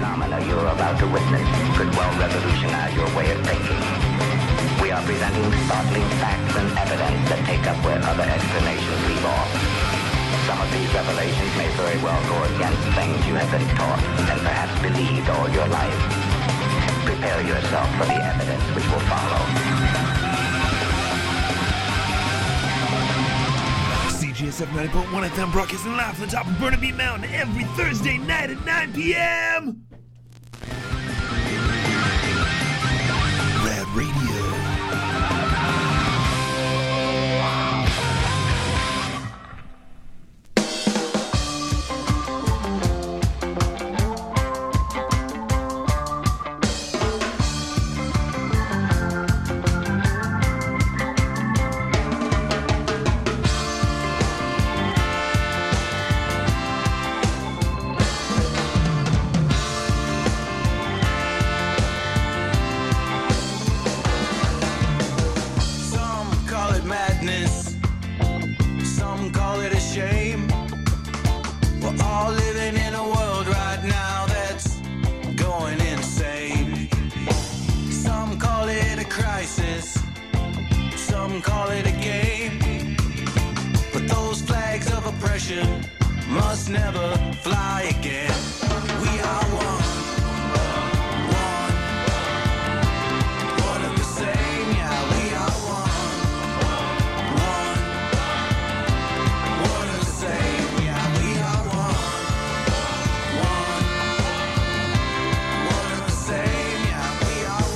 phenomena you're about to witness could well revolutionize your way of thinking. We are presenting startling facts and evidence that take up where other explanations leave off. Some of these revelations may very well go against things you have been taught and perhaps believed all your life. Prepare yourself for the evidence which will follow. CJSF 90.1 FM broadcasting live from the top of Burnaby Mountain every Thursday night at 9 p.m. Rad Radio. Must never fly again. We are one and the same. Yeah, we are one and the same. Yeah, we are one and the same. Yeah, we are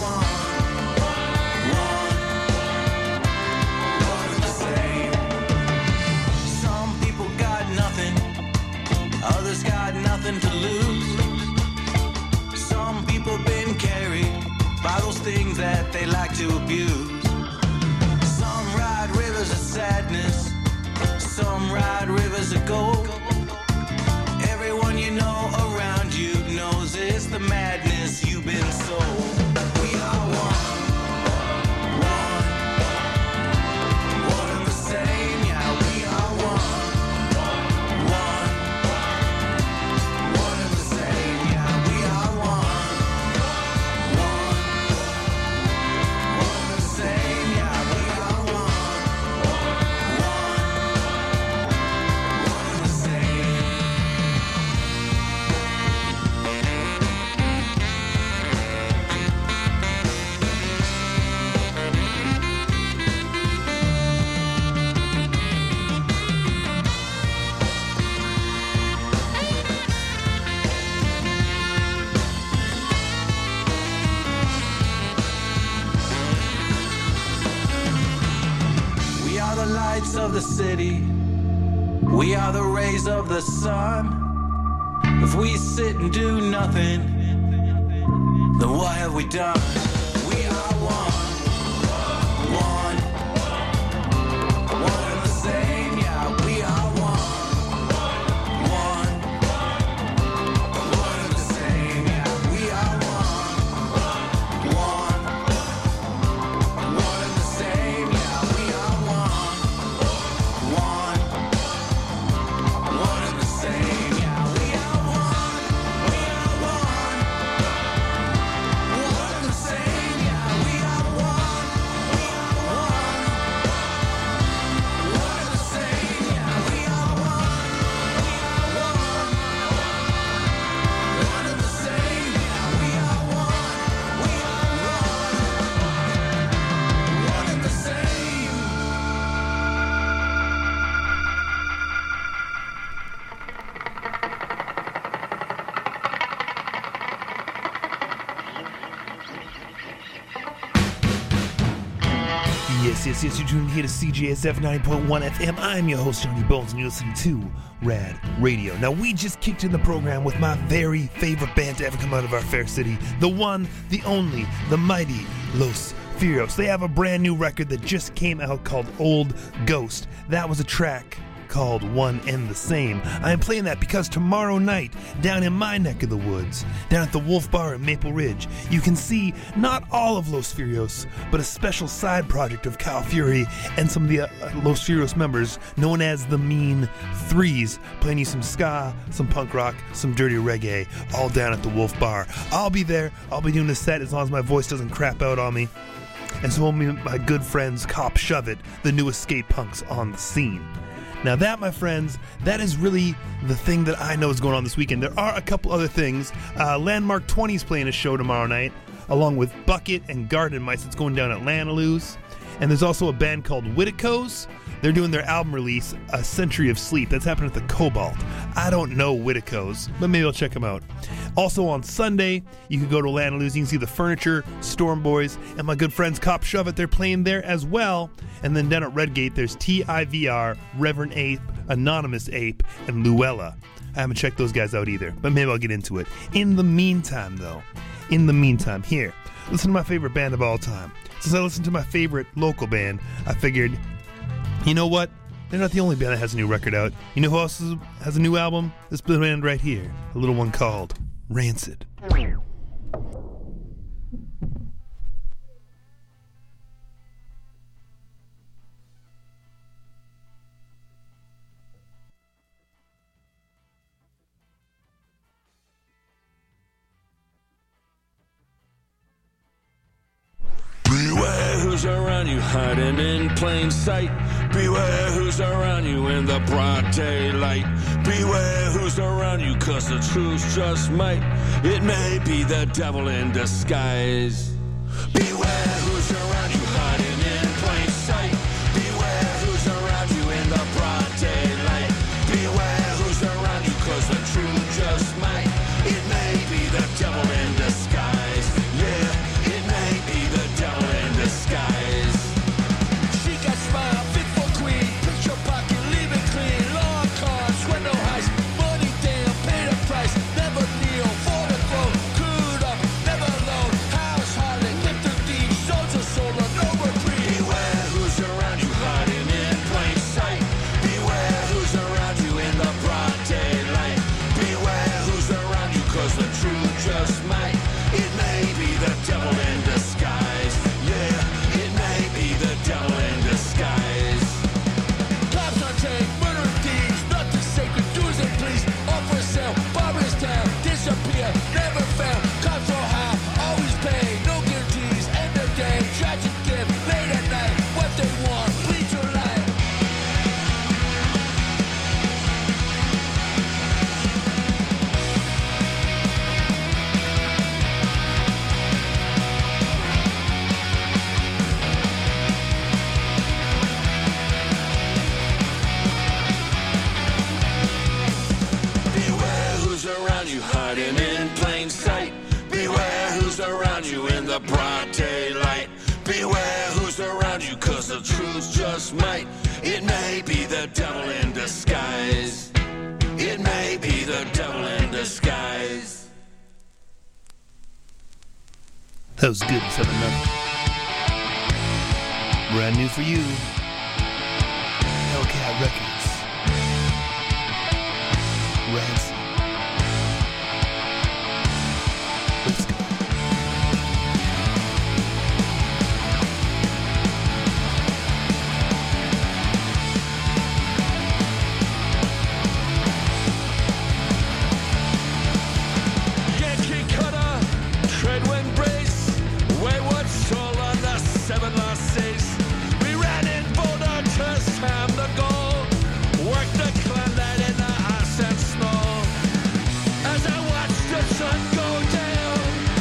one and the same. Some people got nothing. Others got nothing to lose. Some people been carried by those things that they like to abuse. Some ride rivers of sadness, some ride rivers of gold. Everyone you know around you knows it's the madness you've been sold. We are one and the same. Yeah, we are one and the same. Yeah, we are one and the same. Yeah, we are one and the same. We are the lights of the city. We are the rays of the sun. If we sit and do nothing, then what have we done? We are one and the same. Yeah, we are one and the same. Yeah, we are one and the same. Yeah, we are one and the same. Yeah, we are one and the same. Yeah, we are one and the same. Yeah, we are one and the same. Yeah, we are one and the same. Yes, you're tuned here to CJSF 90.1 FM. I'm your host, Johnny Bones, and you're listening to Rad Radio. Now, we just kicked in the program with my very favorite band to ever come out of our fair city, the one, the only, the mighty Los Furios. They have a brand new record that just came out called Old Ghost. That was a track called One and the Same. I am playing that because tomorrow night, down in my neck of the woods, down at the Wolf Bar in Maple Ridge, you can see not all of Los Furios, but a special side project of Kyle Fury and some of the Los Furios members known as the Mean Threes, playing you some ska, some punk rock, some dirty reggae, all down at the Wolf Bar. I'll be there. I'll be doing the set as long as my voice doesn't crap out on me. And so will my good friends Cop Shove It, the new escape punks on the scene. Now that, my friends, that is really the thing that I know is going on this weekend. There are a couple other things. Landmark 20 is playing a show tomorrow night, along with Bucket and Garden Mice. It's going down at Lanaloo's. And there's also a band called Whitticos. They're doing their album release, A Century of Sleep. That's happening at the Cobalt. I don't know Whitticos, but maybe I'll check them out. Also on Sunday, you can go to Lanaloo's. You can see the Furniture, Storm Boys, and my good friends Cop Shove It. They're playing there as well. And then down at Redgate, there's TIVR, Reverend Ape, Anonymous Ape, and Luella. I haven't checked those guys out either, but maybe I'll get into it. In the meantime, here, listen to my favorite band of all time. Since I listened to my favorite local band, I figured, you know what? They're not the only band that has a new record out. You know who else has a new album? This band right here. A little one called Rancid. Beware who's around you hiding in plain sight. Beware who's around you in the broad daylight. Beware who's around you, cause the truth just might. It may be the devil in disguise. Beware who's around you hiding in plain sight. Beware who's around you in the broad daylight. Beware who's around you, cause the truth just might. It may be the devil in disguise. Yeah, it may be the devil in disguise. She got smile, fit for queen. Picture pocket, leave it clean. Long cars, window heist. Money down, pay the price. Never kneel for the throne. Clued up, never alone. House harlot, lift the deed. Soldier, solar, no reprieve. Beware who's around you hiding in plain sight. Beware who's around you in the broad daylight. Beware who's around you, cause the truth just might. It may be the devil in disguise. Yeah, it may be the devil in disguise. Cops on tape, murder thieves, nothing sacred, dues and please. All for sale, barbers down, disappear, never fail. Cops are high, always pay, no guarantees, end of day. Tragic gift, late at night, what they want, bleed your life. Beware who's around you hiding in plain sight. Beware who's around you in the broad daylight. Beware who's around you, cause the truth just might. It may be the devil in disguise. It may be the devil in disguise. That was good, 7-0. Brand new for you. Hellcat Records. Rancid. Let's go. Yankee cutter, trade wind brace, wayward soul on the 7 lost seas. We ran in Boulder to slam the goal, worked the Klondike in the ice and snow. As I watched the sun go down,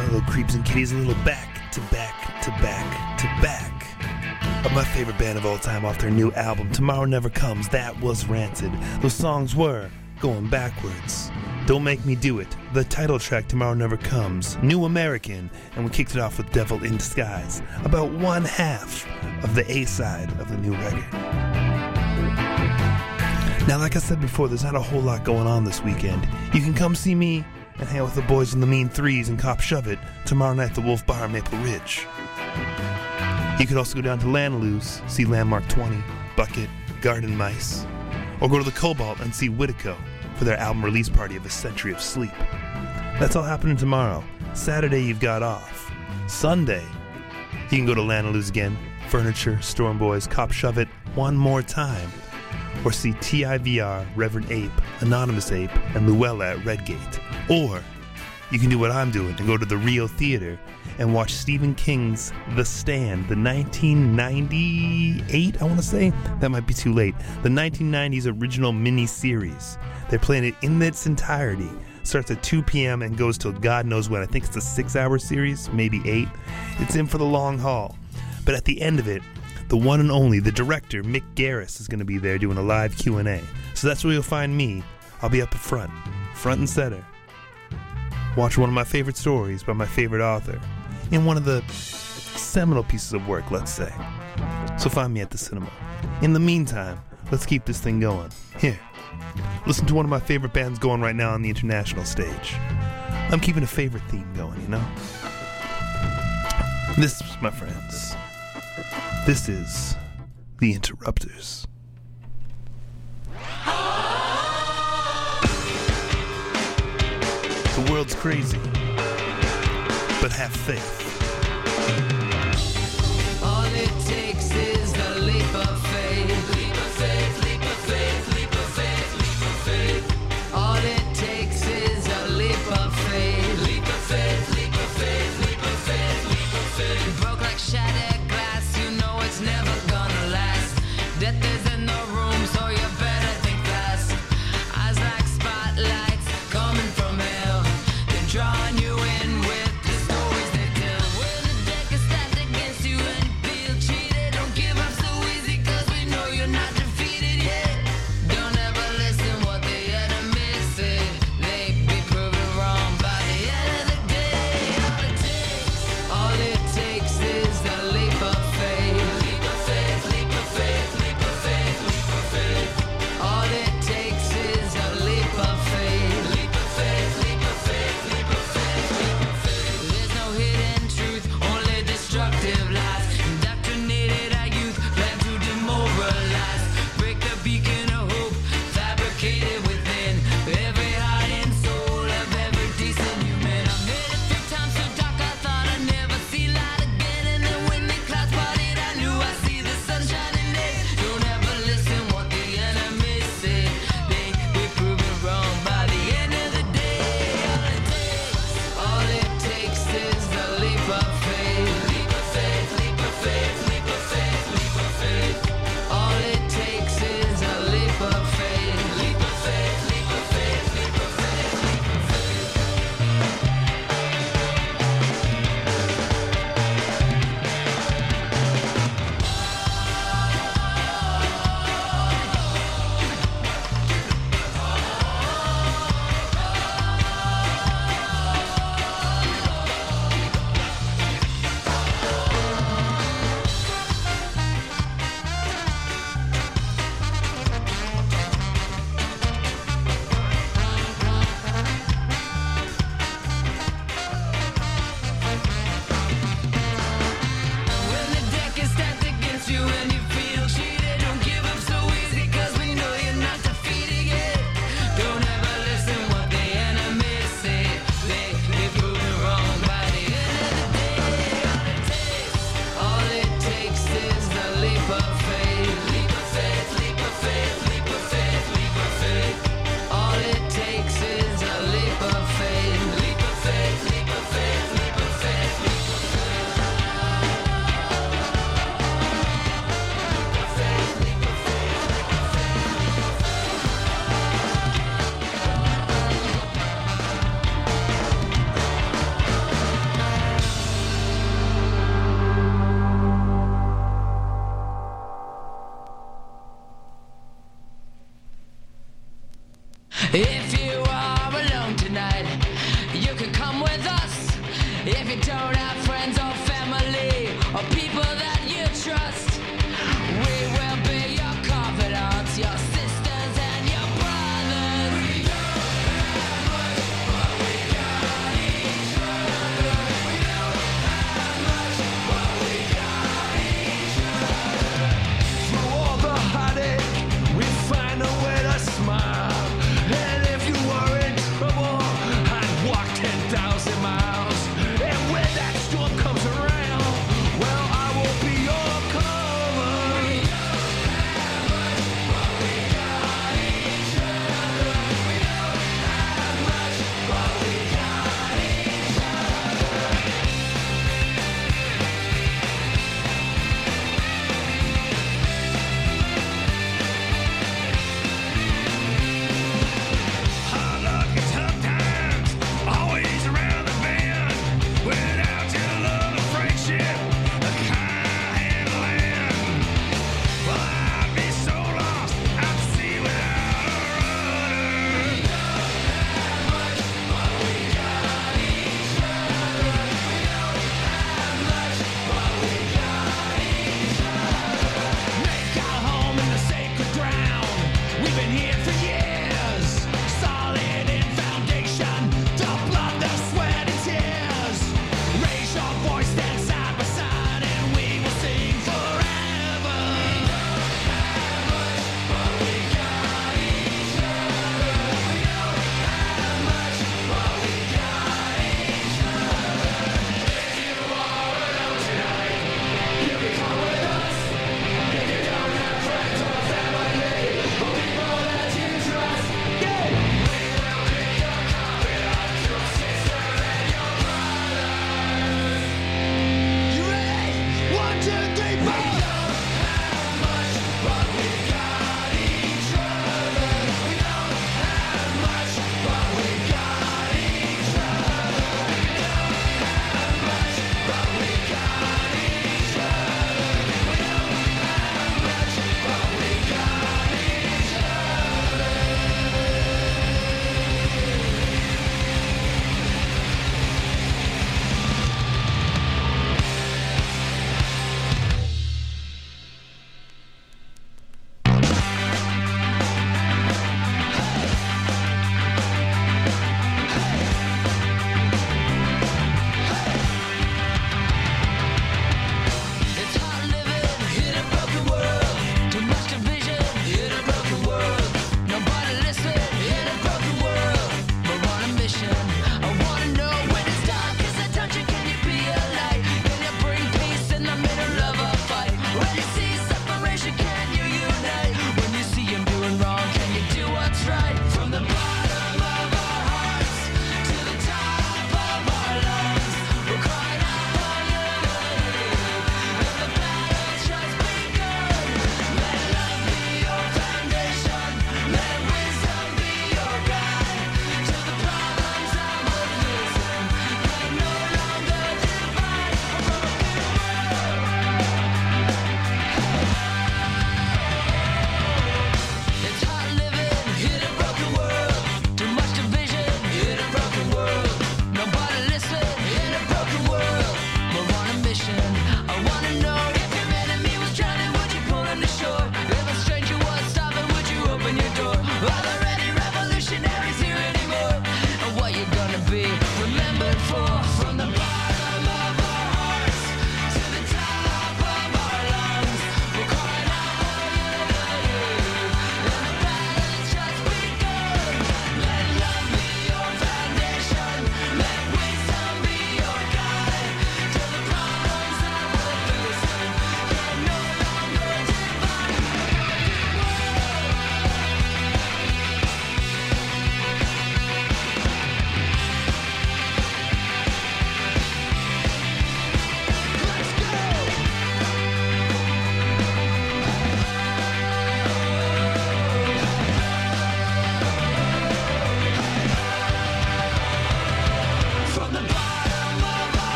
my little creeps and kitties, a little back to back to back to back of my favorite band of all time off their new album, Tomorrow Never Comes. That was Rancid. Those songs were Going Backwards, Don't Make Me Do It, the title track Tomorrow Never Comes, New American, and we kicked it off with Devil in Disguise, about one half of the A-side of the new record. Now, like I said before, there's not a whole lot going on this weekend. You can come see me and hang out with the boys in the Mean Threes and Cop Shove It tomorrow night at the Wolf Bar in Maple Ridge. You could also go down to Lanaloo's, see Landmark 20, Bucket, Garden Mice, or go to the Cobalt and see Whitico for their album release party of A Century of Sleep. That's all happening tomorrow. Saturday, you've got off. Sunday, you can go to Lanaloo's again, Furniture, Storm Boys, Cop Shove It one more time, or see TIVR, Reverend Ape, Anonymous Ape, and Luella at Redgate. Or you can do what I'm doing and go to the Rio Theater and watch Stephen King's The Stand, the 1998, I want to say? That might be too late. The 1990s original mini-series. They're playing it in its entirety. Starts at 2 p.m. and goes till God knows when. I think it's a 6-hour series, maybe 8. It's in for the long haul. But at the end of it, the one and only, the director, Mick Garris, is going to be there doing a live Q&A. So that's where you'll find me. I'll be up at front and center. Watch one of my favorite stories by my favorite author in one of the seminal pieces of work, let's say. So find me at the cinema. In the meantime, let's keep this thing going. Here, listen to one of my favorite bands going right now on the international stage. I'm keeping a favorite theme going, you know? This, my friends, this is The Interrupters. The world's crazy, but have faith. All it takes is a leap of faith. Leap of faith, leap of faith, leap of faith, leap of faith. All it takes is a leap of faith. Leap of faith, leap of faith, leap of faith, leap of faith. Broke like shattered glass, you know it's never gonna last. Death is in the room, so you better think fast. Eyes like spotlights coming from hell. They're drawing you in with the stories they tell. If you are alone tonight, you can come with us. If you don't have friends or family or people that you trust, we will be your confidants, your sisters and your brothers. We don't have much, but we got each other. We don't have much, but we got each other. Through all the heartache, we find a way to smile. And if you were in trouble, I'd walk 10,000 miles. And with that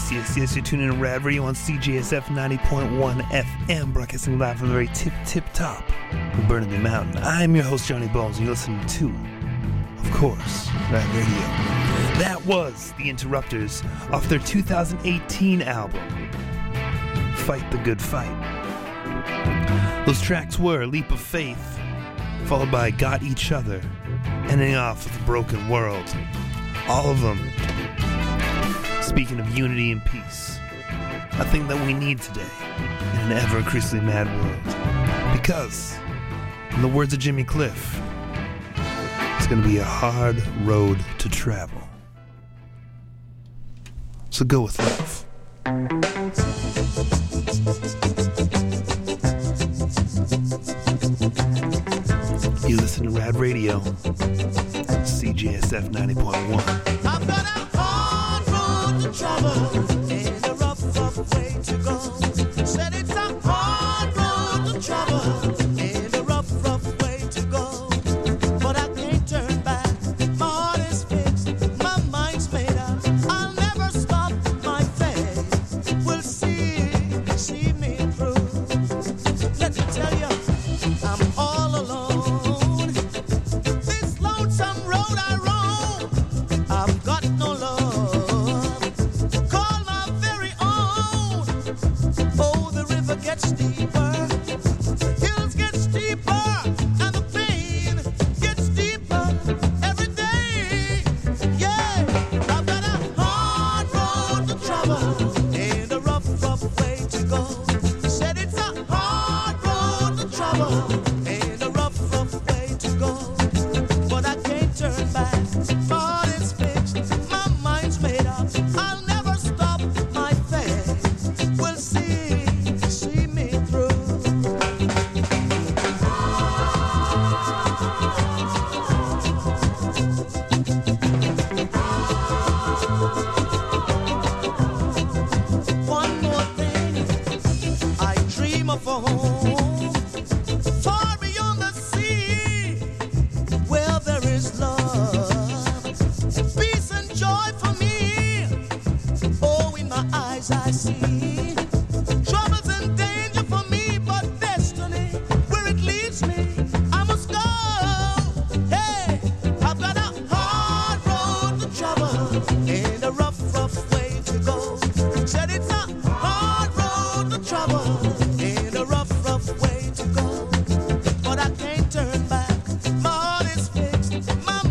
Yes, you're tuning in to Rad Radio on CJSF 90.1 FM, broadcasting live from the very tip top of Burnaby Mountain. I'm your host, Johnny Bones, and you're listening to, of course, Rad Radio. That was The Interrupters off their 2018 album, Fight the Good Fight. Those tracks were Leap of Faith, followed by Got Each Other, ending off with A Broken World. All of them speaking of unity and peace, a thing that we need today in an ever-increasingly mad world. Because, in the words of Jimmy Cliff, it's going to be a hard road to travel. So go with love. You listen to Rad Radio, CJSF 90.1. I've got a hard road to travel.